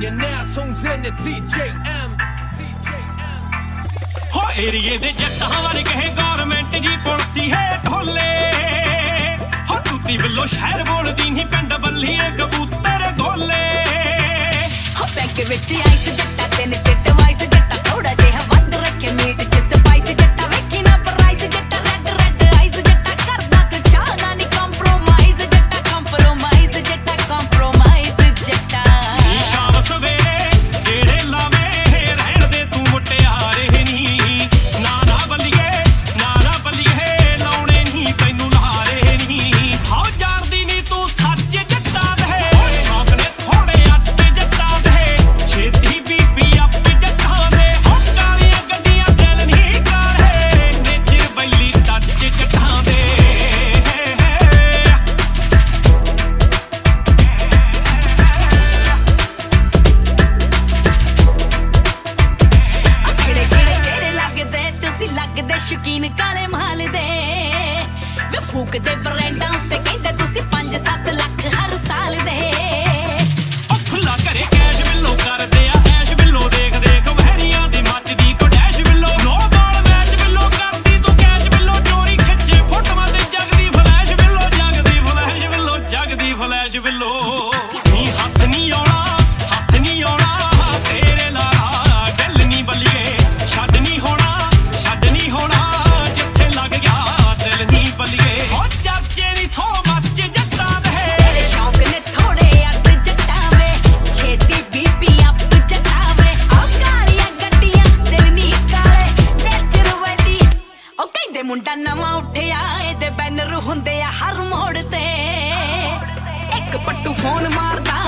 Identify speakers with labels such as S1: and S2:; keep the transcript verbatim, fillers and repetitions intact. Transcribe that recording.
S1: You're now tuned in to T J M.
S2: ਹੋ ਏਰੀਏ ਦੇ ਜੱਟਾਂ ਵਰਗੇ ਗੌਰਮੈਂਟ ਜੀ ਪੁਲਸੀ ਹੈ ਢੋਲੇ ਹੋ ਤੁੱਤੀ ਵੱਲੋਂ ਸ਼ਹਿਰ ਬੋਲਦੀ ਨਹੀਂ ਪਿੰਡ ਬੱਲੀਏ ਕਬੂਤਰ ਗੋਲੇ
S3: ਹੋ ਬੈਂਕ ਵਿੱਚ ਆਈਸ ਜੱਟਾ ਤਿੰਨ ਚਿੱਟ ਵਾਈਸ ਜੱਟਾ ਥੋੜਾ ਜਿਹਾ ਵੱਧ ਰੱਖੇ ਮੀਟ ਚ ਸਪਾਈਸ ਜੱਟਾ ਵੇਖੀ ਨਾ ਪ੍ਰਾਈਸ ਜੱਟਾ ਰੈਡ ਰੈਡ ਆਈਸ ਜੱਟਾ ਕਰਦਾ ਕਚਾਣਾ ਨਹੀਂ ਕੰਪਰੋਮਾਈਜ਼ ਜੱਟਾ ਕੰਪਰੋਮਾਈਜ਼ ਜੱਟਾ ਕੰਪਰੋਮਾਈਜ਼ ਜੱਟਾ
S2: ਨੀ ਸ਼ਾਮ ਸਵੇਰੇ ਜਿਹੜੇ ਲਾਵੇ ਰਹਿਣ ਦੇ ਤੂੰ ਮੁਟਿਆਰੇ ਨਹੀਂ ਨਾ ਨਾ ਬੱਲੀਏ ਨਾ ਨਾ ਬੱਲੀਏ ਲਾਉਣੇ ਨਹੀਂ ਤੈਨੂੰ ਲਹਾਰੇ ਨਹੀਂ ਹੋ ਜਾਣਦੀ ਨਹੀਂ ਤੂੰ ਸੱਚ ਜੱਟਾ ਦੇ ਸ਼ੌਕ ਨੇ ਥੋੜੇ ਅੱਟ ਜੱਟਾ ਦੇ ਛੇਤੀ ਬੀਬੀ ਅੱਪ ਜੱਟਾਂ ਦੇ ਹੋ ਕਾਲੀਆਂ ਗੱਡੀਆਂ ਦਿਲ ਨਹੀਂ ਕਾਲੇ ਨੇਚਰ ਬੈਲੀ ਟੱਚ ਜੱਟਾਂ ਦੇ
S3: ਕਿਹੜੇ ਕਿਹੜੇ ਚਿਹਰੇ ਲੱਗਦੇ ਤੁਸੀਂ ਲੱਗਦੇ ਸ਼ੌਕੀਨ ਕਾਲੇ ਮਾਲ ਦੇ ਵੇ ਫੂਕਦੇ ਬ੍ਰਾਂਡਾਂ ਉੱਤੇ ਕਹਿੰਦੇ ਤੁਸੀਂ ਪੰਜ ਸੱਤ ਲੱਖ ਹਰ ਸਾਲ ਦੇ
S2: ਉਹ ਖੁੱਲਾ ਘਰੇ ਕੈਸ਼ ਬਿੱਲੋ ਕਰਦੇ ਆ ਐਸ਼ ਬਿੱਲੋ ਦੇਖ ਦੇਖ ਵਹਿਰੀਆਂ ਦੀ ਮੱਚਦੀ ਕੋ ਡੈਸ਼ ਬਿੱਲੋ ਨੋ ਬਾਲ ਮੈਚ ਬਿੱਲੋ ਕਰਦੀ ਤੂੰ ਕੈਚ ਬਿੱਲੋ ਚੋਰੀ ਖਿੱਚੇ ਫੋਟੋਆਂ ਤੇ ਜਗਦੀ ਫਲੈਸ਼ ਬਿੱਲੋ ਜਗਦੀ ਫਲੈਸ਼ ਬਿੱਲੋ ਜਗਦੀ ਫਲੈਸ਼ ਬਿੱਲੋ ਨੀ ਹੱਥ ਨਹੀਂ ਆਉਣਾ ਹੱਥ ਨਹੀਂ ਆਉਣਾ ਤੇਰੇ ਲਾਰਾ ਦਿਲ ਨਹੀਂ ਬੱਲੀਏ ਛੱਡ ਨਹੀਂ ਹੋਣਾ ਛੱਡ ਨਹੀਂ ਹੋਣਾ ਜਿੱਥੇ ਲੱਗ ਗਿਆ ਦਿਲ ਨਹੀਂ ਬੱਲੀਏ ਹੋ ਚਰਚੇ ਨਹੀਂ ਸੋ ਮੱਚ ਜੱਟਾਂ ਦੇ
S3: ਤੇਰੇ ਸ਼ੌਕ ਨੇ ਥੋੜੇ ਅੱਟ ਜੱਟਾਂ ਵੇ ਛੇਤੀ ਬੀਬੀ ਅੱਪ ਜੱਟਾਂ ਵੇ ਉਹ ਕਾਲੀਆਂ ਗੱਡੀਆਂ ਦਿਲ ਨਹੀਂ ਕਾਲੇ ਨੇਚਰ ਵਾਲੀ ਉਹ ਕਹਿੰਦੇ ਮੁੰਡਾ ਨਵਾਂ ਉੱਠਿਆ ਇਹਦੇ ਬੈਨਰ ਹੁੰਦੇ ਆ ਹਰ ਮੋੜ ਤੇ ਇੱਕ ਪੱਟੂ ਫੋਨ ਮਾਰਦਾ